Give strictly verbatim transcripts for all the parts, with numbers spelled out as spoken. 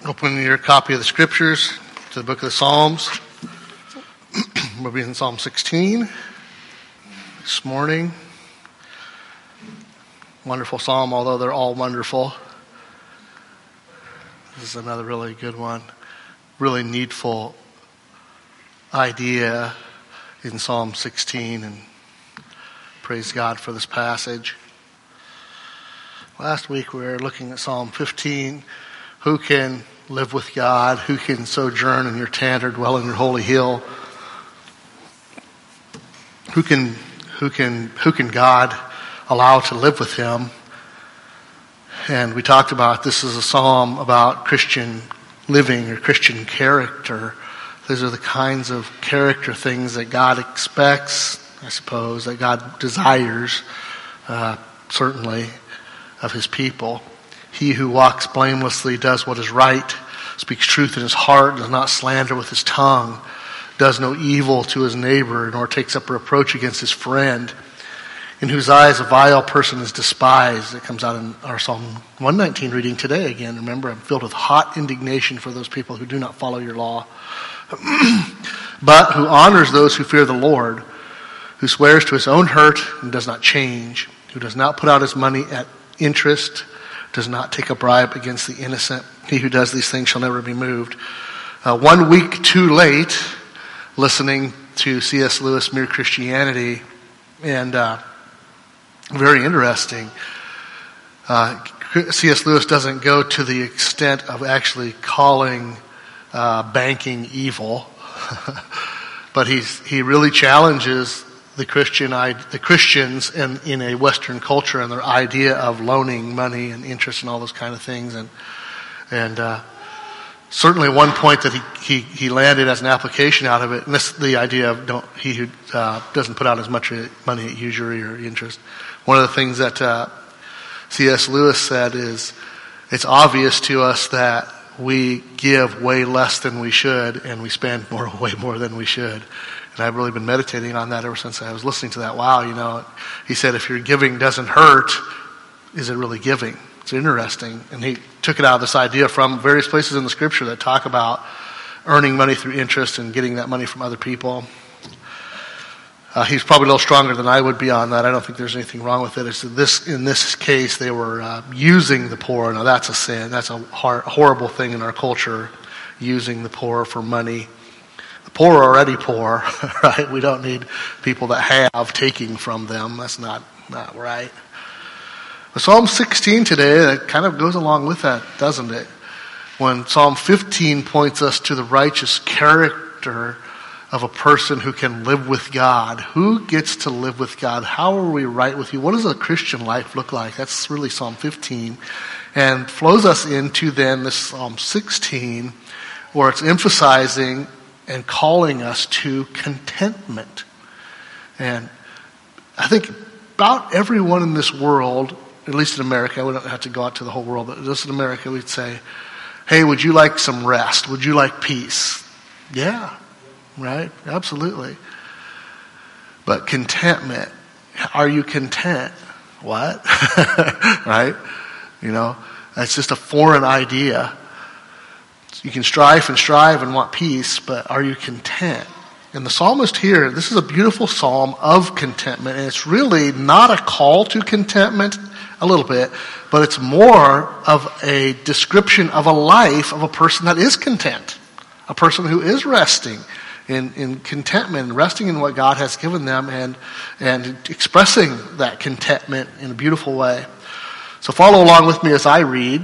Open your copy of the Scriptures to the book of the Psalms. We'll be in Psalm sixteen this morning. Wonderful psalm, although they're all wonderful. This is another really good one. Really needful idea in Psalm sixteen, and praise God for this passage. Last week we were looking at Psalm fifteen. Who can live with God? Who can sojourn in your tent or dwell in your holy hill? Who can, who can, who can God allow to live with him? And we talked about this is a psalm about Christian living or Christian character. These are the kinds of character things that God expects, I suppose, that God desires, uh, certainly, of his people. He who walks blamelessly does what is right, speaks truth in his heart, does not slander with his tongue, does no evil to his neighbor, nor takes up a reproach against his friend, in whose eyes a vile person is despised. It comes out in our Psalm one nineteen reading today again. Remember, I'm filled with hot indignation for those people who do not follow your law. But who honors those who fear the Lord, who swears to his own hurt and does not change, who does not put out his money at interest, does not take a bribe against the innocent. He who does these things shall never be moved. Uh, one week too late, listening to C S Lewis' Mere Christianity, and uh, very interesting. Uh, C S Lewis doesn't go to the extent of actually calling uh, banking evil, but he's he really challenges the Christian, the Christians in, in a Western culture and their idea of loaning money and interest and all those kind of things. And and uh, certainly one point that he, he, he landed as an application out of it, and this the idea of don't, he who uh, doesn't put out as much money at usury or interest. One of the things that uh, C S Lewis said is, it's obvious to us that we give way less than we should and we spend more, way more than we should. And I've really been meditating on that ever since I was listening to that. Wow, you know, he said, if your giving doesn't hurt, is it really giving? It's interesting. And he took it out of this idea from various places in the Scripture that talk about earning money through interest and getting that money from other people. Uh, he's probably a little stronger than I would be on that. I don't think there's anything wrong with it. It's this, in this case, they were uh, using the poor. Now that's a sin. That's a hor- horrible thing in our culture, using the poor for money. The poor are already poor, right? We don't need people that have taking from them. That's not, not right. But Psalm sixteen today, that kind of goes along with that, doesn't it? When Psalm fifteen points us to the righteous character of a person who can live with God. Who gets to live with God? How are we right with you? What does a Christian life look like? That's really Psalm fifteen. And flows us into then this Psalm sixteen, where it's emphasizing and calling us to contentment. And I think about everyone in this world, at least in America, we don't have to go out to the whole world, but just in America, we'd say, hey, would you like some rest? Would you like peace? Yeah, right? Absolutely. But contentment, are you content? What? Right? You know, that's just a foreign idea. You can strive and strive and want peace, but are you content? And the psalmist here, this is a beautiful psalm of contentment, and it's really not a call to contentment, a little bit, but it's more of a description of a life of a person that is content, a person who is resting in, in contentment, resting in what God has given them, and, and expressing that contentment in a beautiful way. So follow along with me as I read.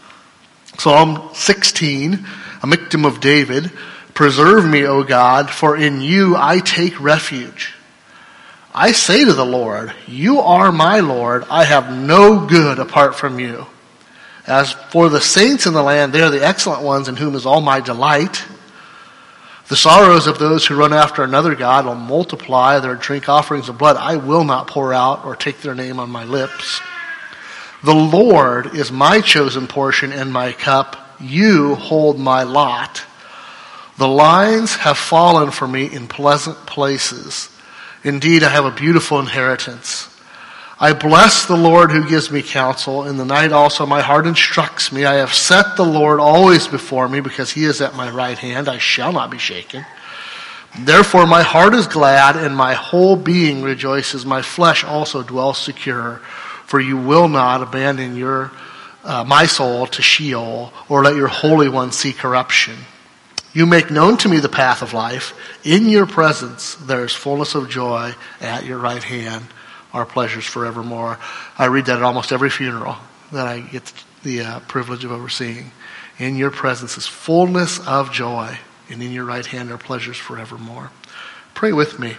Psalm sixteen, a Miktam of David. Preserve me, O God, for in you I take refuge. I say to the Lord, you are my Lord. I have no good apart from you. As for the saints in the land, they are the excellent ones in whom is all my delight. The sorrows of those who run after another God will multiply. Their drink offerings of blood I will not pour out or take their name on my lips. The Lord is my chosen portion and my cup. You hold my lot. The lines have fallen for me in pleasant places. Indeed, I have a beautiful inheritance. I bless the Lord who gives me counsel. In the night also my heart instructs me. I have set the Lord always before me, because he is at my right hand. I shall not be shaken. Therefore my heart is glad, and my whole being rejoices. My flesh also dwells secure, for you will not abandon your uh, my soul to Sheol, or let your Holy One see corruption. You make known to me the path of life. In your presence there is fullness of joy. At your right hand are pleasures forevermore. I read that at almost every funeral that I get the uh, privilege of overseeing. In your presence is fullness of joy, and in your right hand are pleasures forevermore. Pray with me.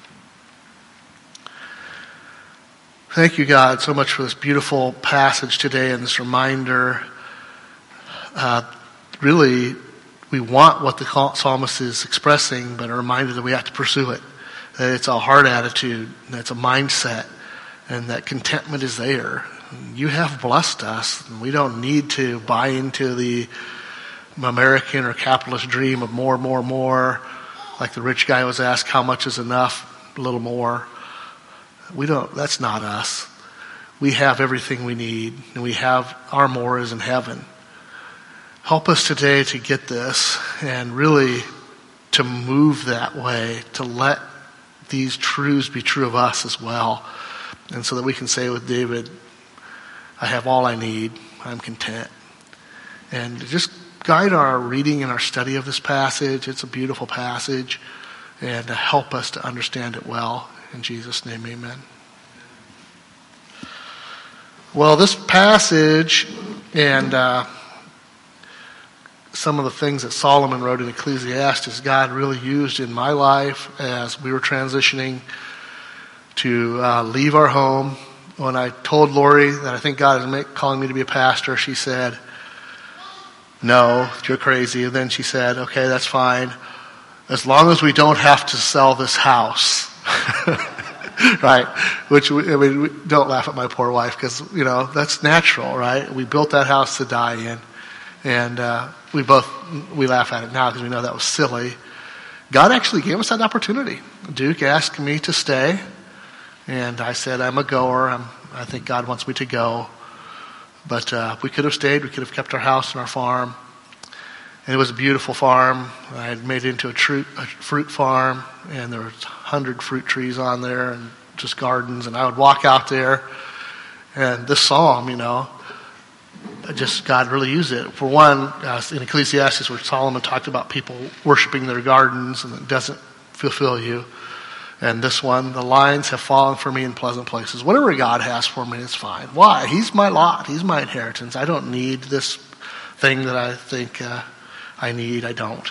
Thank you, God, so much for this beautiful passage today and this reminder. Uh, really, we want what the psalmist is expressing, but a reminder that we have to pursue it. That it's a heart attitude, that it's a mindset, and that contentment is there. You have blessed us, and we don't need to buy into the American or capitalist dream of more, more, more. Like the rich guy was asked, how much is enough? A little more. We don't, that's not us. We have everything we need, and we have, our more is in heaven. Help us today to get this, and really to move that way, to let these truths be true of us as well. And so that we can say with David, I have all I need, I'm content. And just guide our reading and our study of this passage. It's a beautiful passage, and help us to understand it well. In Jesus' name, amen. Well, this passage and uh, some of the things that Solomon wrote in Ecclesiastes, God really used in my life as we were transitioning to uh, leave our home. When I told Lori that I think God is make, calling me to be a pastor, she said, no, you're crazy. And then she said, okay, that's fine, as long as we don't have to sell this house. Right? Which, we, I mean, we don't laugh at my poor wife, because, you know, that's natural, right? We built that house to die in. And uh, we both, we laugh at it now because we know that was silly. God actually gave us that opportunity. Duke asked me to stay, and I said, I'm a goer. I'm, I think God wants me to go. But uh, we could have stayed. We could have kept our house and our farm. And it was a beautiful farm. I had made it into a, tru- a fruit farm, and there were a hundred fruit trees on there and just gardens. And I would walk out there, and this psalm, you know, just God really used it. For one, uh, in Ecclesiastes, where Solomon talked about people worshiping their gardens, and it doesn't fulfill you. And this one, the lines have fallen for me in pleasant places. Whatever God has for me is fine. Why? He's my lot. He's my inheritance. I don't need this thing that I think uh, I need. I don't.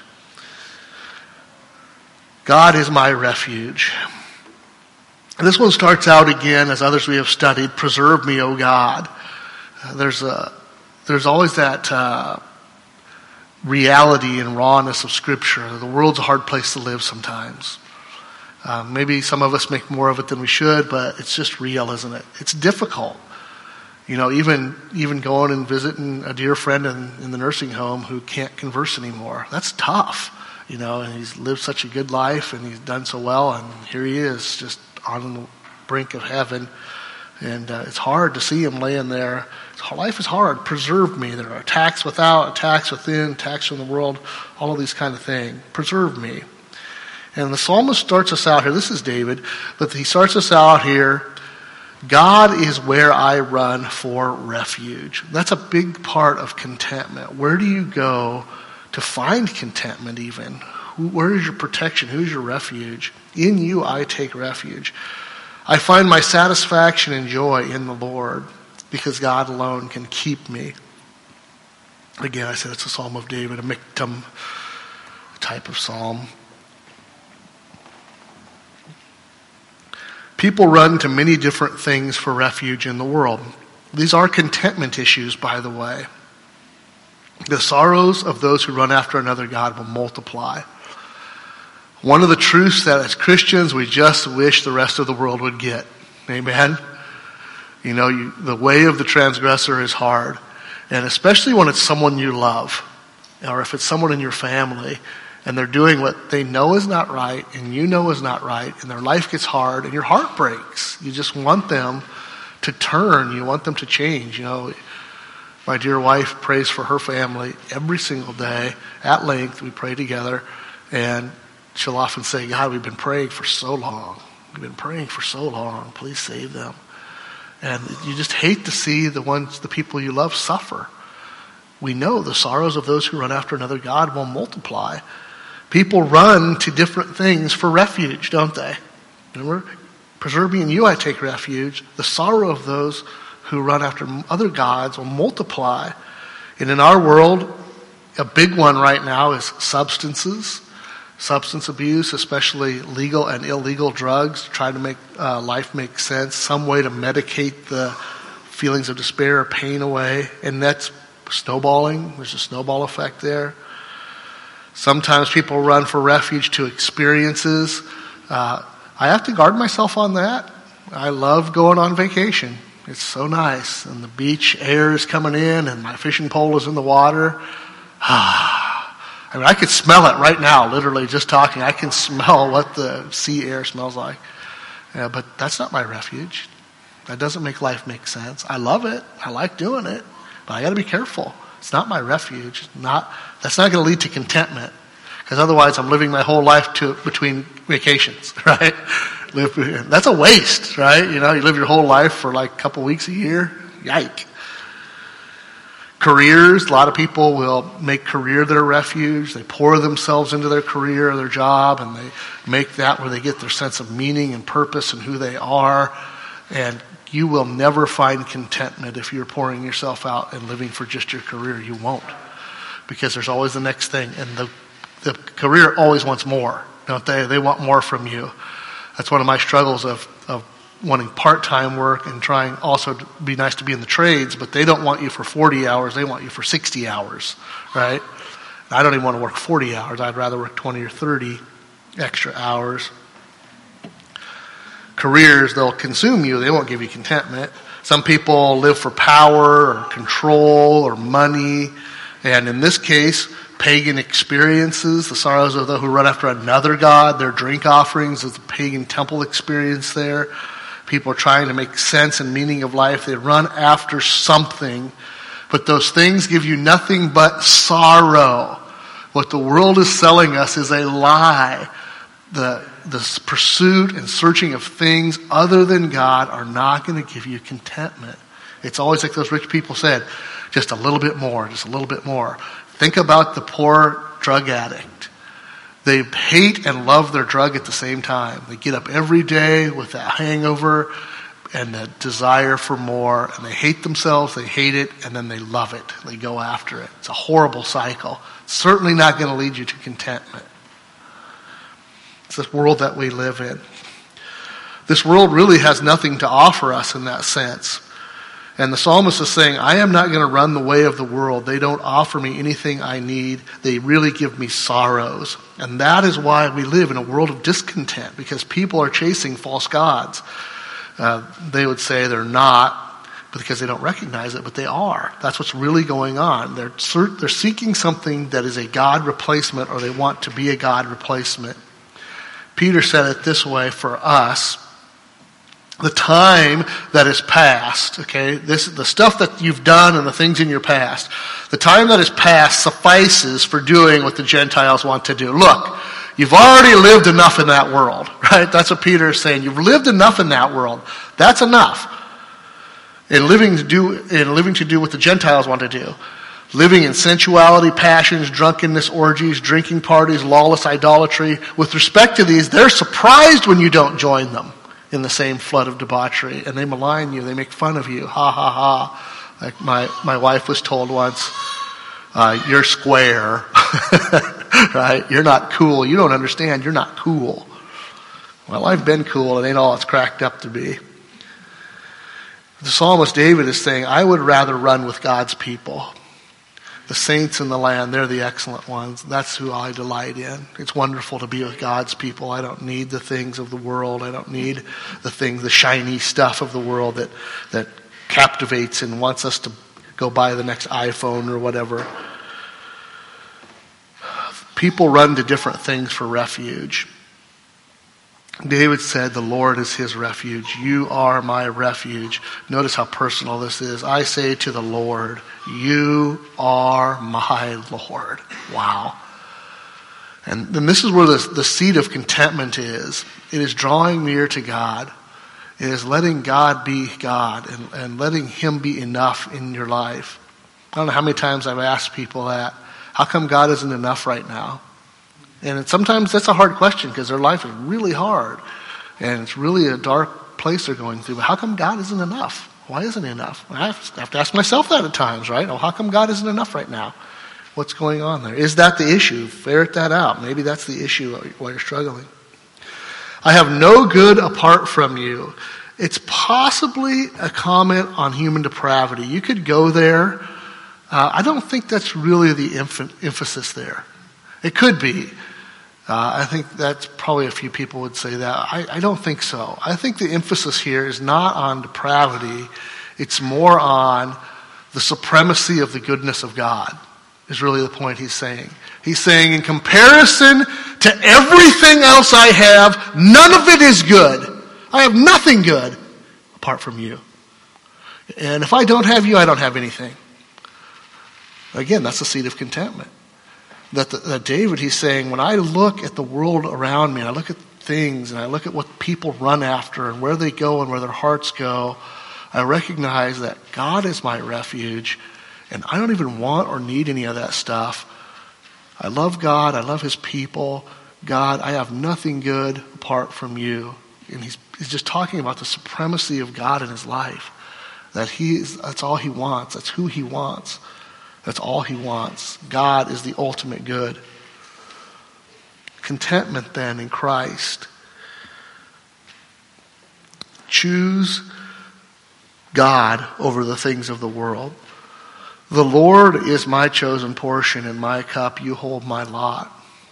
God is my refuge. And this one starts out again, as others we have studied, preserve me, O God. Uh, there's a, there's always that uh, reality and rawness of Scripture. The world's a hard place to live sometimes. Uh, maybe some of us make more of it than we should, but it's just real, isn't it? It's difficult. You know, even even going and visiting a dear friend in, in the nursing home who can't converse anymore. That's tough, you know, and he's lived such a good life and he's done so well, and here he is just on the brink of heaven. And uh, it's hard to see him laying there. Life is hard. Preserve me. There are attacks without, attacks within, attacks from the world, all of these kind of things. Preserve me. And the psalmist starts us out here. This is David, but he starts us out here. God is where I run for refuge. That's a big part of contentment. Where do you go to find contentment even? Who, where is your protection? Who's your refuge? In you I take refuge. I find my satisfaction and joy in the Lord, because God alone can keep me. Again, I said it's a psalm of David, a miktam type of psalm. People run to many different things for refuge in the world. These are contentment issues, by the way. The sorrows of those who run after another God will multiply. One of the truths that as Christians we just wish the rest of the world would get. Amen? You know, you, the way of the transgressor is hard. And especially when it's someone you love, or if it's someone in your family, and they're doing what they know is not right, and you know is not right, and their life gets hard, and your heart breaks. You just want them to turn. You want them to change. You know, my dear wife prays for her family every single day. At length, we pray together. And she'll often say, God, we've been praying for so long. We've been praying for so long. Please save them. And you just hate to see the ones, the people you love suffer. We know the sorrows of those who run after another God will multiply. People run to different things for refuge, don't they? Remember? Preserve me in you I take refuge. The sorrow of those who run after other gods will multiply. And in our world, a big one right now is substances, substance abuse, especially legal and illegal drugs, to try to make uh, life make sense, some way to medicate the feelings of despair or pain away. And that's snowballing. There's a snowball effect there. Sometimes people run for refuge to experiences. Uh, I have to guard myself on that. I love going on vacation. It's so nice. And the beach air is coming in and my fishing pole is in the water. I mean, I could smell it right now, literally just talking. I can smell what the sea air smells like. Yeah, but that's not my refuge. That doesn't make life make sense. I love it. I like doing it. But I got to be careful. It's not my refuge. Not that's not going to lead to contentment, because otherwise I'm living my whole life to between vacations, right? Live, that's a waste, right? You know, you live your whole life for like a couple weeks a year. Yike. Careers. A lot of people will make career their refuge. They pour themselves into their career or their job, and they make that where they get their sense of meaning and purpose and who they are. And you will never find contentment if you're pouring yourself out and living for just your career. You won't. Because there's always the next thing. And the, the career always wants more, don't they? They want more from you. That's one of my struggles of, of wanting part-time work and trying also to be nice to be in the trades, but they don't want you for forty hours. They want you for sixty hours, right? I don't even want to work forty hours. I'd rather work twenty or thirty extra hours. Careers, they'll consume you. They won't give you contentment. Some people live for power or control or money. And in this case, pagan experiences, the sorrows of those who run after another god, their drink offerings is the pagan temple experience there. People are trying to make sense and meaning of life. They run after something, but those things give you nothing but sorrow. What the world is selling us is a lie. The, the pursuit and searching of things other than God are not going to give you contentment. It's always like those rich people said, just a little bit more, just a little bit more. Think about the poor drug addict. They hate and love their drug at the same time. They get up every day with that hangover and that desire for more, and they hate themselves, they hate it, and then they love it. They go after it. It's a horrible cycle. It's certainly not going to lead you to contentment. It's this world that we live in. This world really has nothing to offer us in that sense. And the psalmist is saying, I am not going to run the way of the world. They don't offer me anything I need. They really give me sorrows. And that is why we live in a world of discontent, because people are chasing false gods. Uh, they would say they're not, because they don't recognize it, but they are. That's what's really going on. They're, they're seeking something that is a God replacement, or they want to be a God replacement. Peter said it this way for us. The time that is past, okay, this the stuff that you've done and the things in your past, the time that is past suffices for doing what the Gentiles want to do. Look, you've already lived enough in that world, right? That's what Peter is saying. You've lived enough in that world. That's enough. In living to do, in living to do what the Gentiles want to do. Living in sensuality, passions, drunkenness, orgies, drinking parties, lawless idolatry. With respect to these, they're surprised when you don't join them in the same flood of debauchery, and they malign you, they make fun of you, ha ha ha. Like my, my wife was told once, uh, you're square, right? You're not cool. You don't understand. You're not cool. Well, I've been cool. It ain't all it's cracked up to be. The psalmist David is saying, I would rather run with God's people. The saints in the land, they're the excellent ones. That's who I delight in. It's wonderful to be with God's people. I don't need the things of the world. I don't need the things, the shiny stuff of the world that, that captivates and wants us to go buy the next iPhone or whatever. People run to different things for refuge. David said, the Lord is his refuge. You are my refuge. Notice how personal this is. I say to the Lord, you are my Lord. Wow. And then this is where the, the seed of contentment is. It is drawing near to God. It is letting God be God and, and letting him be enough in your life. I don't know how many times I've asked people that. How come God isn't enough right now? And sometimes that's a hard question because their life is really hard. And it's really a dark place they're going through. But how come God isn't enough? Why isn't he enough? I have to ask myself that at times, right? Oh, how come God isn't enough right now? What's going on there? Is that the issue? Ferret that out. Maybe that's the issue while you're struggling. I have no good apart from you. It's possibly a comment on human depravity. You could go there. Uh, I don't think that's really the emph- emphasis there. It could be. Uh, I think that's probably a few people would say that. I, I don't think so. I think the emphasis here is not on depravity. It's more on the supremacy of the goodness of God is really the point he's saying. He's saying in comparison to everything else I have, none of it is good. I have nothing good apart from you. And if I don't have you, I don't have anything. Again, that's the seed of contentment. That, the, that David, he's saying, when I look at the world around me, and I look at things, and I look at what people run after, and where they go, and where their hearts go, I recognize that God is my refuge, and I don't even want or need any of that stuff. I love God. I love his people. God, I have nothing good apart from you. And he's, he's just talking about the supremacy of God in his life. That he is, that's all he wants. That's who he wants. That's all he wants. God is the ultimate good. Contentment then in Christ. Choose God over the things of the world. The Lord is my chosen portion, and my cup you hold my lot.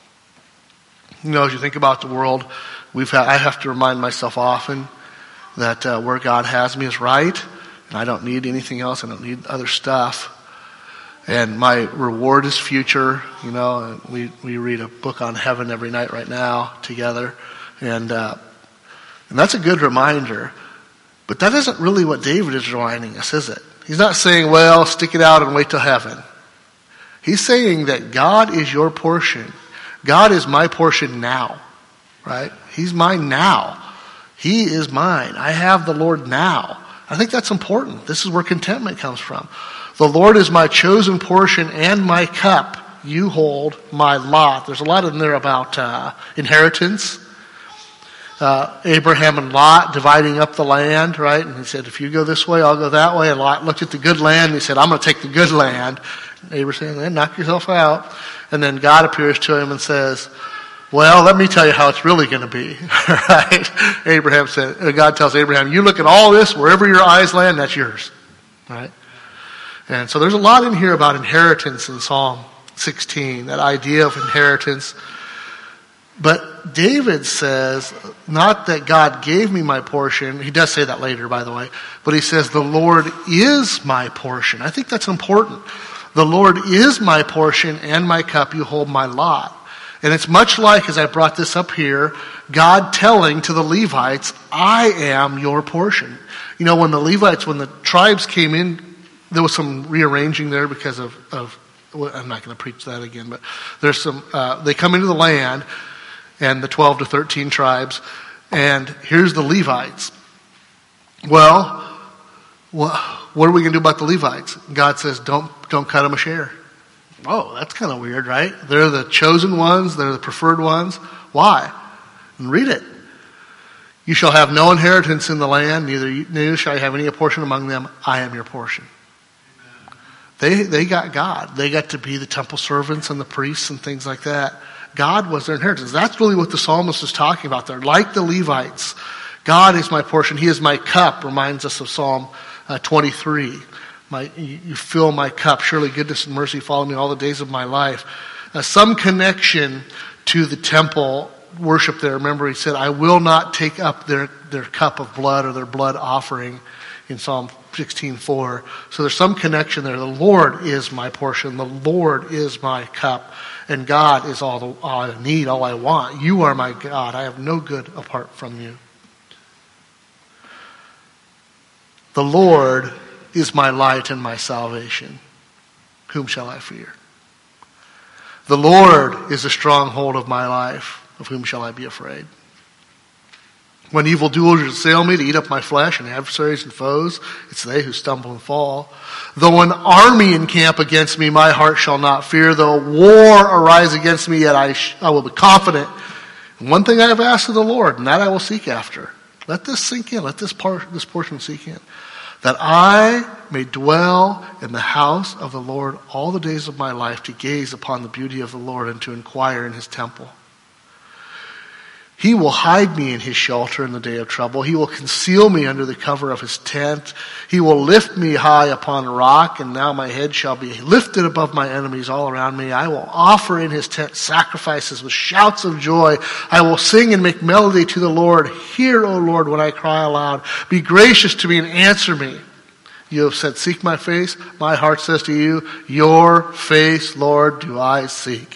You know, as you think about the world, we've had, I have to remind myself often that uh, where God has me is right, and I don't need anything else. I don't need other stuff. And my reward is future. You know, we we read a book on heaven every night right now together, and uh, and that's a good reminder. But that isn't really what David is reminding us, is it? He's not saying, well, stick it out and wait till heaven. He's saying that God is your portion. God is my portion now, right? He's mine now. He is mine. I have the Lord now. I think that's important. This is where contentment comes from. The Lord is my chosen portion and my cup. You hold my lot. There's a lot in there about uh, inheritance. Uh, Abraham and Lot dividing up the land, right? And he said, if you go this way, I'll go that way. And Lot looked at the good land and he said, I'm going to take the good land. And Abraham said, knock yourself out. And then God appears to him and says, well, let me tell you how it's really going to be. Right? Abraham said, God tells Abraham, you look at all this, wherever your eyes land, that's yours. Right? And so there's a lot in here about inheritance in Psalm sixteen, that idea of inheritance. But David says, not that God gave me my portion. He does say that later, by the way. But he says, the Lord is my portion. I think that's important. The Lord is my portion and my cup. You hold my lot. And it's much like, as I brought this up here, God telling to the Levites, I am your portion. You know, when the Levites, when the tribes came in, there was some rearranging there because of, of well, I'm not going to preach that again, but there's some, uh, they come into the land, and the twelve to thirteen tribes, and here's the Levites. Well, what, what are we going to do about the Levites? God says, don't, don't cut them a share. Oh, that's kind of weird, right? They're the chosen ones. They're the preferred ones. Why? And read it. You shall have no inheritance in the land, neither, you, neither shall you have any portion among them. I am your portion. They they got God. They got to be the temple servants and the priests and things like that. God was their inheritance. That's really what the psalmist is talking about there. Like the Levites, God is my portion. He is my cup, reminds us of Psalm uh, twenty-three. My, you, you fill my cup. Surely goodness and mercy follow me all the days of my life. Uh, some connection to the temple worship there. Remember, he said, I will not take up their, their cup of blood or their blood offering in Psalm sixteen four. So there's some connection there. The Lord is my portion. The Lord is my cup. And God is all, the, all I need, all I want. You are my God. I have no good apart from you. The Lord is my light and my salvation. Whom shall I fear? The Lord is the stronghold of my life. Of whom shall I be afraid? When evildoers assail me to eat up my flesh and adversaries and foes, it's they who stumble and fall. Though an army encamp against me, my heart shall not fear. Though war arise against me, yet I, sh- I will be confident. And one thing I have asked of the Lord, and that I will seek after. Let this sink in. Let this part, this portion sink in. That I may dwell in the house of the Lord all the days of my life, to gaze upon the beauty of the Lord and to inquire in his temple. He will hide me in his shelter in the day of trouble. He will conceal me under the cover of his tent. He will lift me high upon a rock, and now my head shall be lifted above my enemies all around me. I will offer in his tent sacrifices with shouts of joy. I will sing and make melody to the Lord. Hear, O Lord, when I cry aloud. Be gracious to me and answer me. You have said, seek my face. My heart says to you, your face, Lord, do I seek.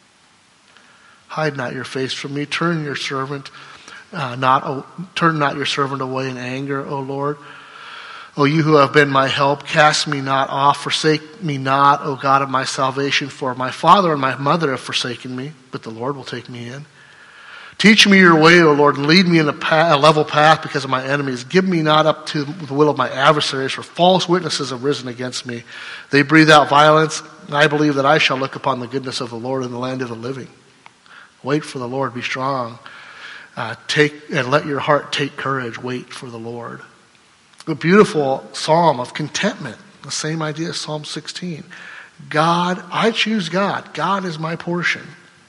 Hide not your face from me. Turn your servant, uh, not oh, turn not your servant away in anger, O Lord. O you who have been my help, cast me not off. Forsake me not, O God of my salvation. For my father and my mother have forsaken me, but the Lord will take me in. Teach me your way, O Lord, and lead me in a, path, a level path because of my enemies. Give me not up to the will of my adversaries, for false witnesses have risen against me. They breathe out violence. I believe that I shall look upon the goodness of the Lord in the land of the living. Wait for the Lord. Be strong. Uh, take and let your heart take courage. Wait for the Lord. A beautiful psalm of contentment. The same idea as Psalm sixteen. God, I choose God. God is my portion.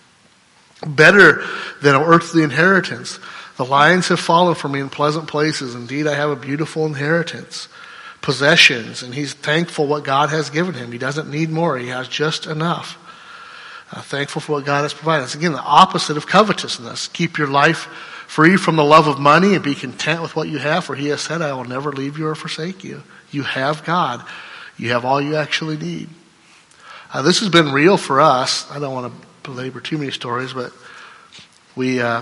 Better than an earthly inheritance. The lions have fallen for me in pleasant places. Indeed, I have a beautiful inheritance. Possessions. And he's thankful what God has given him. He doesn't need more. He has just enough. Uh, thankful for what God has provided. It's again the opposite of covetousness. Keep your life free from the love of money and be content with what you have. For he has said, I will never leave you or forsake you. You have God. You have all you actually need. Uh, this has been real for us. I don't want to belabor too many stories, but we uh,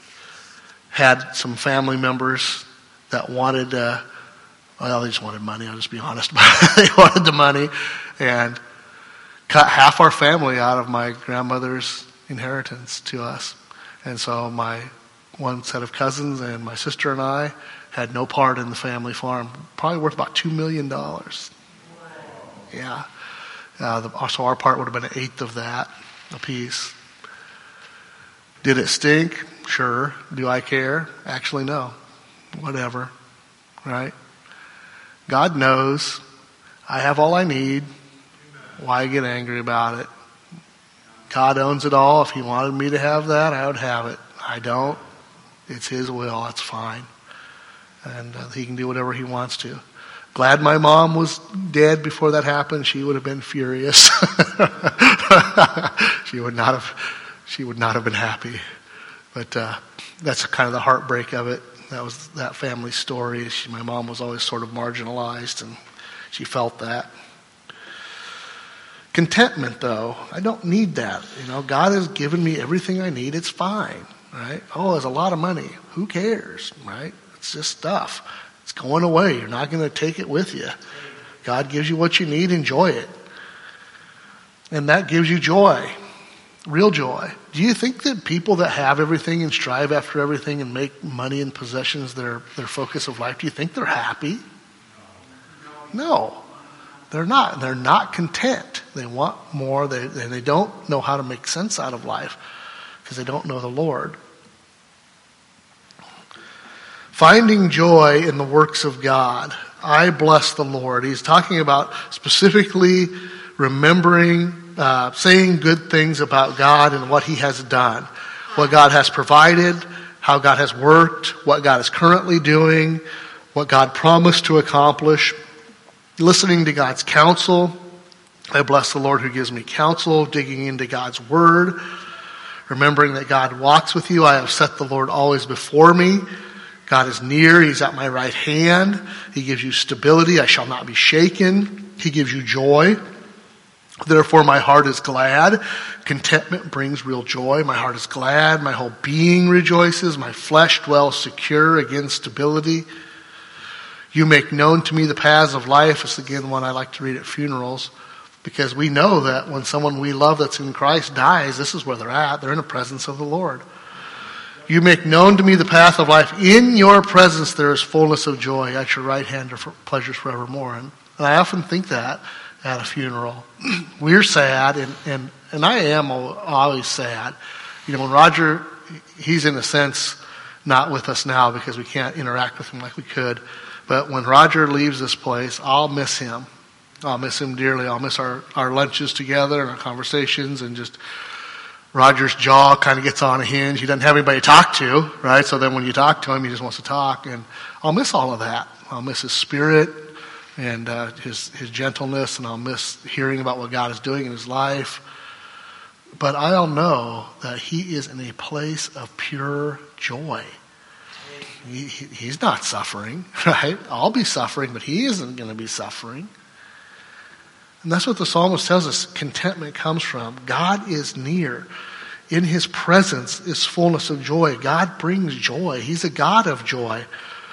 had some family members that wanted, uh, well, they just wanted money. I'll just be honest about it. They wanted the money and cut half our family out of my grandmother's inheritance to us. And so my one set of cousins and my sister and I had no part in the family farm. Probably worth about two million dollars. Yeah. Uh, the, so our part would have been an eighth of that a piece. Did it stink? Sure. Do I care? Actually, no. Whatever. Right? God knows. I have all I need. Why get angry about it? God owns it all. If he wanted me to have that, I would have it. I don't. It's his will. That's fine. And uh, he can do whatever he wants to. Glad my mom was dead before that happened. She would have been furious. she would not have. She would not have been happy. But uh, that's kind of the heartbreak of it. That was that family story. She, my mom was always sort of marginalized, and she felt that. Contentment, though, I don't need that. You know, God has given me everything I need. It's fine, right? Oh, there's a lot of money. Who cares, right? It's just stuff. It's going away. You're not going to take it with you. God gives you what you need. Enjoy it. And that gives you joy, real joy. Do you think that people that have everything and strive after everything and make money and possessions their, their focus of life, do you think they're happy? No. They're not. They're not content. They want more. They, they don't know how to make sense out of life because they don't know the Lord. Finding joy in the works of God. I bless the Lord. He's talking about specifically remembering, uh, saying good things about God and what he has done. What God has provided, how God has worked, what God is currently doing, what God promised to accomplish. Listening to God's counsel. I bless the Lord who gives me counsel. Digging into God's word. Remembering that God walks with you. I have set the Lord always before me. God is near. He's at my right hand. He gives you stability. I shall not be shaken. He gives you joy. Therefore, my heart is glad. Contentment brings real joy. My heart is glad. My whole being rejoices. My flesh dwells secure against stability. You make known to me the paths of life. It's again one I like to read at funerals, because we know that when someone we love that's in Christ dies, this is where they're at. They're in the presence of the Lord. You make known to me the path of life. In your presence there is fullness of joy. At your right hand are pleasures forevermore. And, and I often think that at a funeral. We're sad, and, and, and I am always sad. You know, when Roger, he's in a sense not with us now because we can't interact with him like we could. But when Roger leaves this place, I'll miss him. I'll miss him dearly. I'll miss our, our lunches together and our conversations, and just Roger's jaw kind of gets on a hinge. He doesn't have anybody to talk to, right? So then when you talk to him, he just wants to talk. And I'll miss all of that. I'll miss his spirit and uh, his his gentleness, and I'll miss hearing about what God is doing in his life. But I'll know that he is in a place of pure joy. He, he, he's not suffering, right? I'll be suffering, but he isn't going to be suffering. And that's what the psalmist tells us contentment comes from. God is near. In his presence is fullness of joy. God brings joy. He's a God of joy.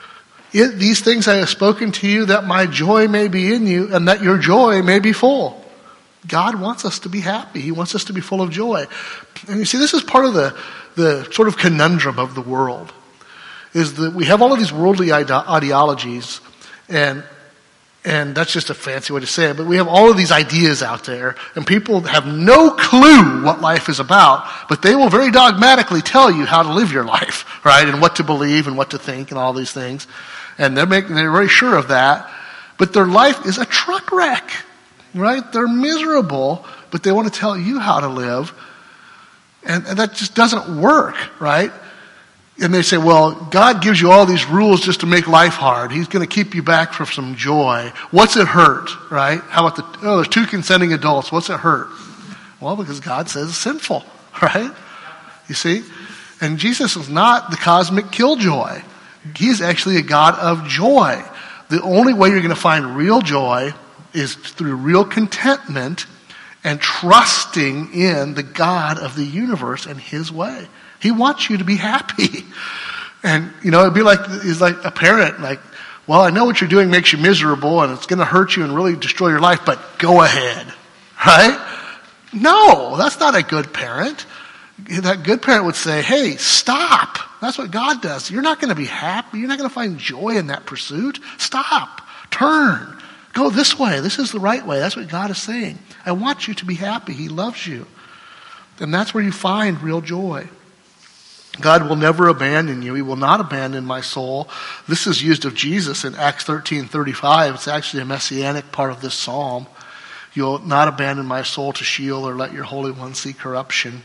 It, these things I have spoken to you, that my joy may be in you, and that your joy may be full. God wants us to be happy. He wants us to be full of joy. And you see, this is part of the, the sort of conundrum of the world, is that we have all of these worldly ide- ideologies, and and that's just a fancy way to say it, but we have all of these ideas out there, and people have no clue what life is about, but they will very dogmatically tell you how to live your life, right, and what to believe and what to think and all these things. And they're making, they're very sure of that, but their life is a truck wreck, right? They're miserable, but they want to tell you how to live, and, and that just doesn't work, right? And they say, well, God gives you all these rules just to make life hard. He's going to keep you back from some joy. What's it hurt, right? How about the, oh, there's two consenting adults. What's it hurt? Well, because God says it's sinful, right? You see? And Jesus is not the cosmic killjoy. He's actually a God of joy. The only way you're going to find real joy is through real contentment and trusting in the God of the universe and his way. He wants you to be happy. And, you know, it'd be like, he's like a parent, like, well, I know what you're doing makes you miserable and it's going to hurt you and really destroy your life, but go ahead, right? No, that's not a good parent. That good parent would say, hey, stop. That's what God does. You're not going to be happy. You're not going to find joy in that pursuit. Stop. Turn. Go this way. This is the right way. That's what God is saying. I want you to be happy. He loves you. And that's where you find real joy. God will never abandon you. He will not abandon my soul. This is used of Jesus in Acts thirteen thirty-five. It's actually a messianic part of this psalm. You'll not abandon my soul to Sheol or let your Holy One see corruption.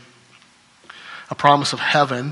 A promise of heaven.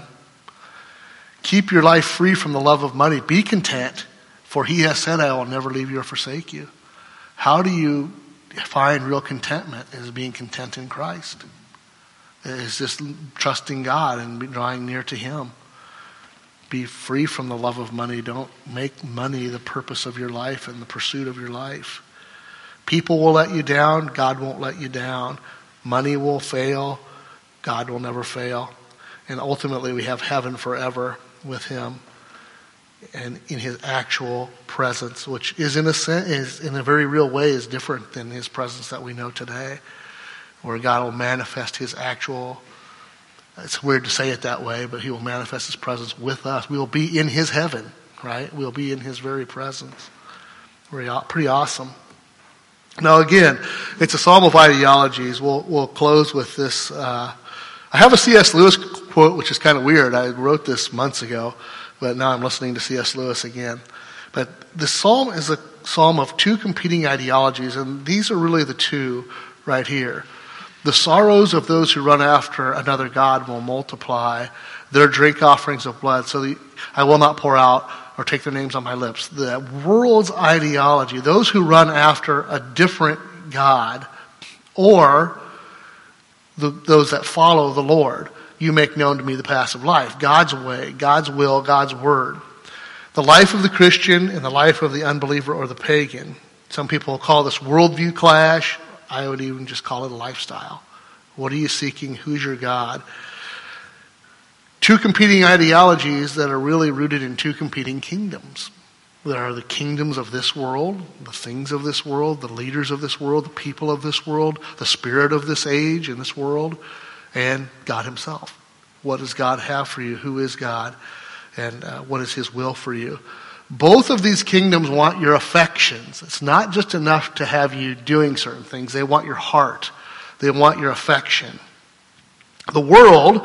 Keep your life free from the love of money. Be content, for he has said, I will never leave you or forsake you. How do you find real contentment? Is being content in Christ. Is just trusting God and drawing near to him. Be free from the love of money. Don't make money the purpose of your life and the pursuit of your life. People will let you down. God won't let you down. Money will fail. God will never fail. And ultimately we have heaven forever with him and in his actual presence, which is in a sense, is in a very real way is different than his presence that we know today, where God will manifest his actual, it's weird to say it that way, but he will manifest his presence with us. We will be in his heaven, right? We'll be in his very presence. Very, pretty awesome. Now again, it's a psalm of ideologies. We'll, we'll close with this. Uh, I have a C S Lewis quote, which is kind of weird. I wrote this months ago, but now I'm listening to C S Lewis again. But the psalm is a psalm of two competing ideologies, and these are really the two right here. The sorrows of those who run after another god will multiply. Their drink offerings of blood. So the, I will not pour out or take their names on my lips. The world's ideology, those who run after a different god, or the, those that follow the Lord. You make known to me the paths of life. God's way, God's will, God's word. The life of the Christian and the life of the unbeliever or the pagan. Some people call this worldview clash. I would even just call it a lifestyle. What are you seeking? Who's your God? Two competing ideologies that are really rooted in two competing kingdoms. There are the kingdoms of this world, the things of this world, the leaders of this world, the people of this world, the spirit of this age and this world, and God himself. What does God have for you? Who is God? And uh, what is his will for you? Both of these kingdoms want your affections. It's not just enough to have you doing certain things. They want your heart. They want your affection. The world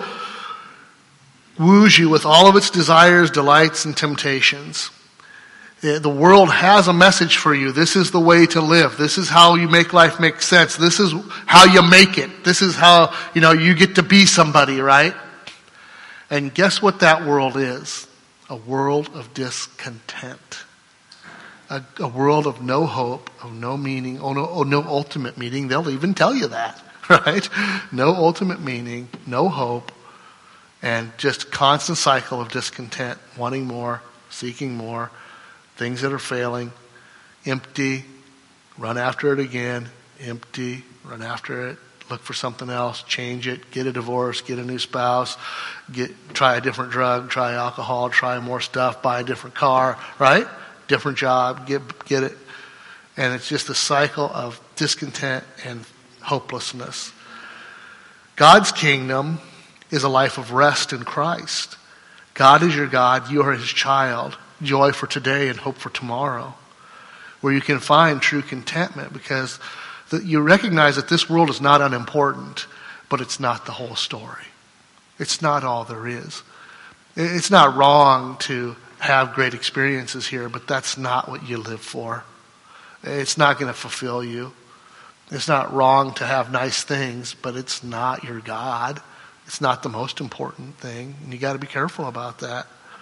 woos you with all of its desires, delights, and temptations. The world has a message for you. This is the way to live. This is how you make life make sense. This is how you make it. This is how, you know, you get to be somebody, right? And guess what that world is? A world of discontent. A, a world of no hope, of no meaning, or no, or no ultimate meaning. They'll even tell you that, right? No ultimate meaning, no hope, and just constant cycle of discontent, wanting more, seeking more. Things that are failing, empty, run after it again, empty, run after it, look for something else, change it, get a divorce, get a new spouse, get try a different drug, try alcohol, try more stuff, buy a different car, right? Different job, get get it. And it's just a cycle of discontent and hopelessness. God's kingdom is a life of rest in Christ. God is your God, you are his child. Joy for today and hope for tomorrow, where you can find true contentment because the, you recognize that this world is not unimportant, but it's not the whole story. It's not all there is. It's not wrong to have great experiences here, but that's not what you live for. It's not going to fulfill you. It's not wrong to have nice things, but it's not your God. It's not the most important thing, and you got to be careful about that.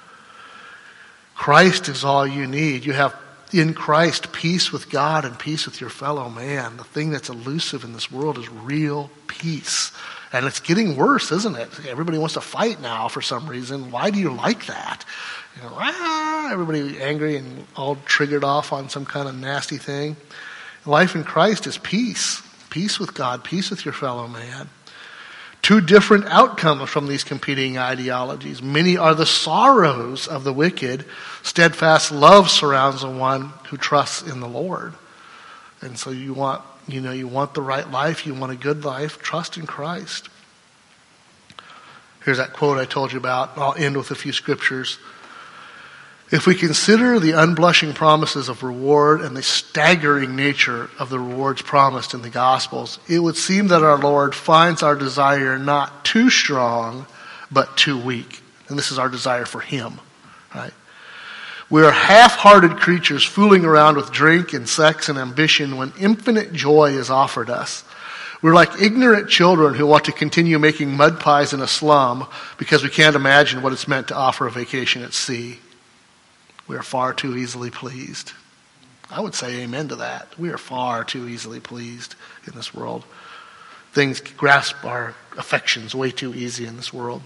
Christ is all you need. You have in Christ peace with God and peace with your fellow man. The thing that's elusive in this world is real peace. And it's getting worse, isn't it? Everybody wants to fight now for some reason. Why do you like that? You know, ah, everybody angry and all triggered off on some kind of nasty thing. Life in Christ is peace. Peace with God, peace with your fellow man. Two different outcomes from these competing ideologies. Many are the sorrows of the wicked. Steadfast love surrounds the one who trusts in the Lord. And so you want, you know, you want the right life. You want a good life. Trust in Christ. Here's that quote I told you about. I'll end with a few scriptures. If we consider the unblushing promises of reward and the staggering nature of the rewards promised in the Gospels, it would seem that our Lord finds our desire not too strong, but too weak. And this is our desire for him, right? We are half-hearted creatures fooling around with drink and sex and ambition when infinite joy is offered us. We're like ignorant children who want to continue making mud pies in a slum because we can't imagine what it's meant to offer a vacation at sea. We are far too easily pleased. I would say amen to that. We are far too easily pleased in this world. Things grasp our affections way too easy in this world.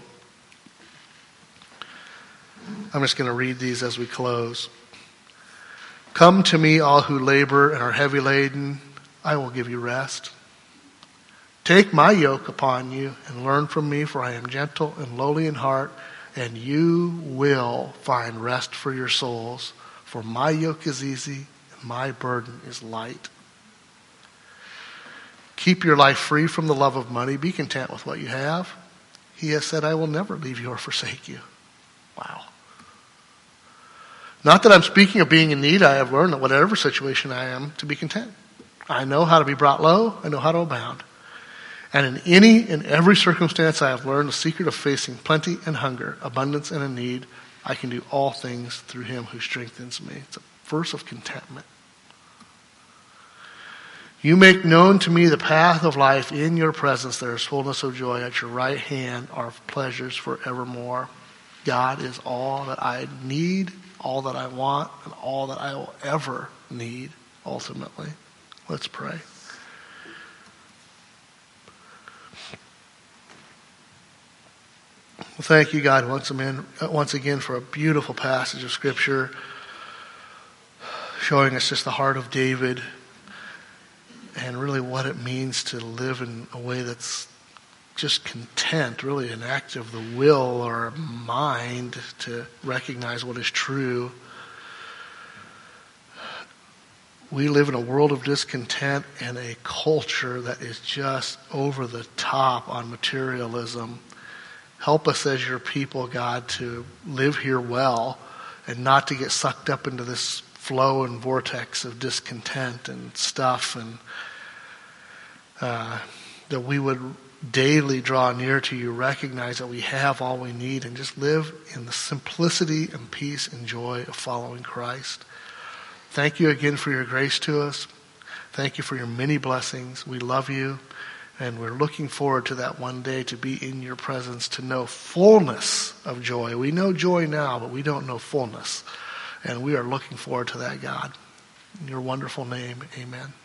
I'm just going to read these as we close. Come to me, all who labor and are heavy laden. I will give you rest. Take my yoke upon you and learn from me, for I am gentle and lowly in heart, and you will find rest for your souls. For my yoke is easy and my burden is light. Keep your life free from the love of money. Be content with what you have. He has said, I will never leave you or forsake you. Wow. Not that I'm speaking of being in need. I have learned that whatever situation I am, to be content. I know how to be brought low. I know how to abound. And in any and every circumstance, I have learned the secret of facing plenty and hunger, abundance and a need. I can do all things through him who strengthens me. It's a verse of contentment. You make known to me the path of life. In your presence there is fullness of joy. At your right hand are pleasures forevermore. God is all that I need, all that I want, and all that I will ever need ultimately. Let's pray. Well, thank you, God, once again, once again for a beautiful passage of Scripture showing us just the heart of David and really what it means to live in a way that's just content, really an act of the will or mind to recognize what is true. We live in a world of discontent and a culture that is just over the top on materialism. Help us as your people, God, to live here well and not to get sucked up into this flow and vortex of discontent and stuff, and uh, that we would daily draw near to you, recognize that we have all we need, and just live in the simplicity and peace and joy of following Christ. Thank you again for your grace to us. Thank you for your many blessings. We love you. And we're looking forward to that one day to be in your presence, to know fullness of joy. We know joy now, but we don't know fullness. And we are looking forward to that, God. In your wonderful name, amen.